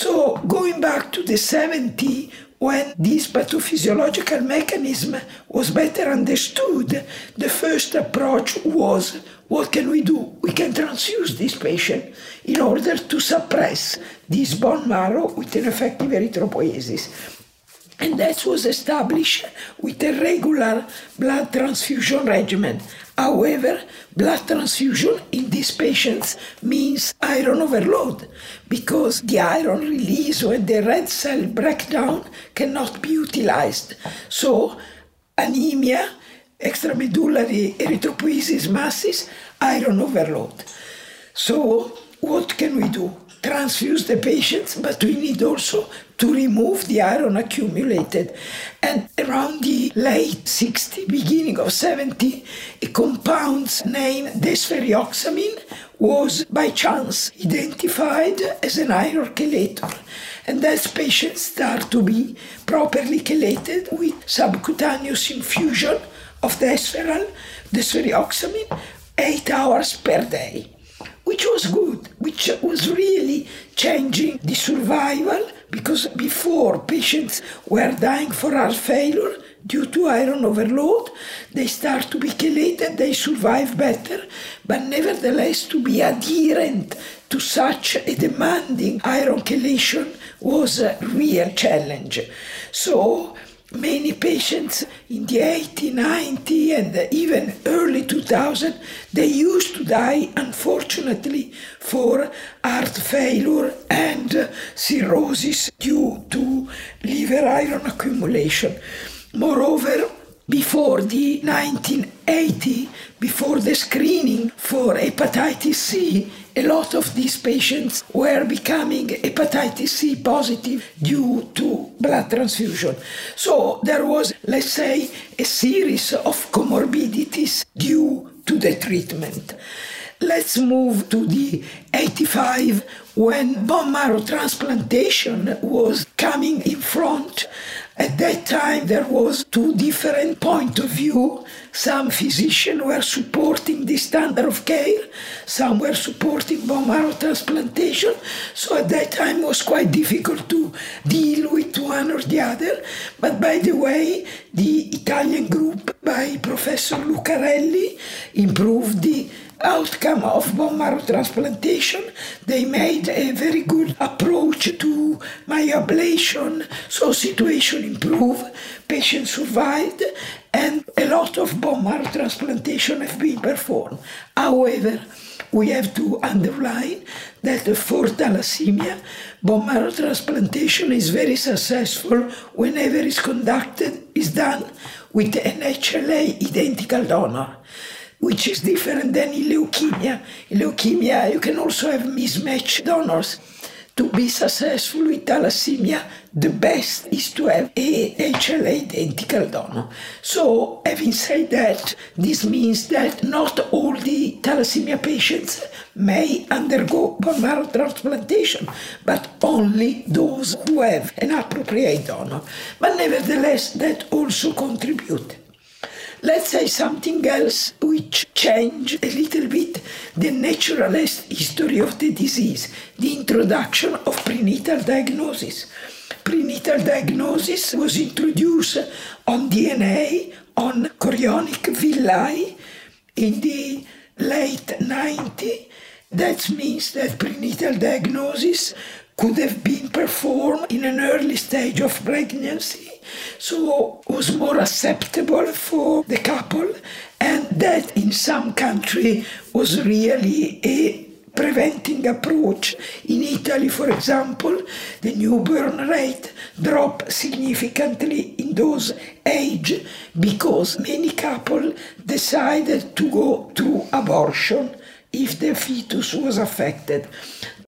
So going back to the 70s, when this pathophysiological mechanism was better understood, the first approach was, what can we do? We can transfuse this patient in order to suppress this bone marrow with an effective erythropoiesis. And that was established with a regular blood transfusion regimen. However, blood transfusion in these patients means iron overload, because the iron release when the red cell breakdown cannot be utilized. So anemia, extramedullary erythropoiesis masses, iron overload. So what can we do? Transfuse the patients, but we need also to remove the iron accumulated. And around the late 60s, beginning of 70, a compound named desferrioxamine was by chance identified as an iron chelator. And those patients start to be properly chelated with subcutaneous infusion of desferrioxamine 8 hours per day, which was good, which was really changing the survival, because before patients were dying for heart failure due to iron overload. They start to be chelated, they survive better, but nevertheless to be adherent to such a demanding iron chelation was a real challenge. So many patients in the 80s, 90s, and even early 2000s, they used to die, unfortunately, for heart failure and cirrhosis due to liver iron accumulation. Moreover, before the 1980, before the screening for hepatitis C, a lot of these patients were becoming hepatitis C positive due to blood transfusion. So there was, let's say, a series of comorbidities due to the treatment. Let's move to the 85, when bone marrow transplantation was coming in front. At that time, there was two different points of view. Some physicians were supporting the standard of care, some were supporting bone marrow transplantation. So at that time, it was quite difficult to deal with one or the other. But by the way, the Italian group by Professor Lucarelli improved the outcome of bone marrow transplantation. They made a very good approach to myoablation, so situation improved, patients survived, and a lot of bone marrow transplantation have been performed. However, we have to underline that for thalassemia, bone marrow transplantation is very successful whenever is done with an HLA identical donor, which is different than in leukemia. In leukemia, you can also have mismatched donors. To be successful with thalassemia, the best is to have a HLA identical donor. So, having said that, this means that not all the thalassemia patients may undergo bone marrow transplantation, but only those who have an appropriate donor. But nevertheless, that also contributes. Let's say something else which changed a little bit the natural history of the disease, the introduction of prenatal diagnosis. Prenatal diagnosis was introduced on DNA, on chorionic villi in the late 90s. That means that prenatal diagnosis could have been performed in an early stage of pregnancy, so was more acceptable for the couple, and that in some countries was really a preventing approach. In Italy, for example, the newborn rate dropped significantly in those age because many couples decided to go through abortion if the fetus was affected.